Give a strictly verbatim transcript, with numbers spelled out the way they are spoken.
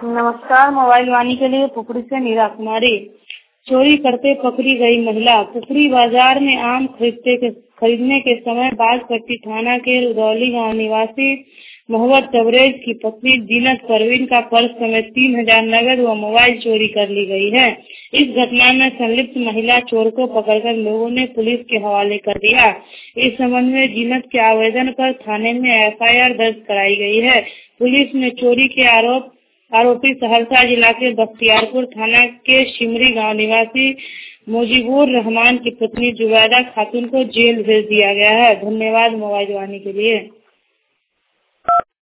नमस्कार। मोबाइल वाणी के लिए पुपरी से नीरा कुमारी। चोरी करते पकड़ी गई महिला। पुपरी बाजार में आम खरीदते के खरीदने के समय बाजपट्टी थाना के रुदौली गांव निवासी मोहम्मद तबरेज की पत्नी जीनत परवीन का पर्स समेत तीन हजार नगद व मोबाइल चोरी कर ली गई है। इस घटना में संलिप्त महिला चोर को पकड़कर लोगों ने पुलिस के हवाले कर दिया। इस संबंध में जीनत के आवेदन पर थाने में एफ आई आर दर्ज कराई गई है। पुलिस ने चोरी के आरोप आरोपी सहरसा जिला के बख्तियारपुर थाना के शिमरी गांव निवासी मुजीबुर रहमान की पत्नी जुबैदा खातून को जेल भेज दिया गया है। धन्यवाद मोबाइल वाणी के लिए।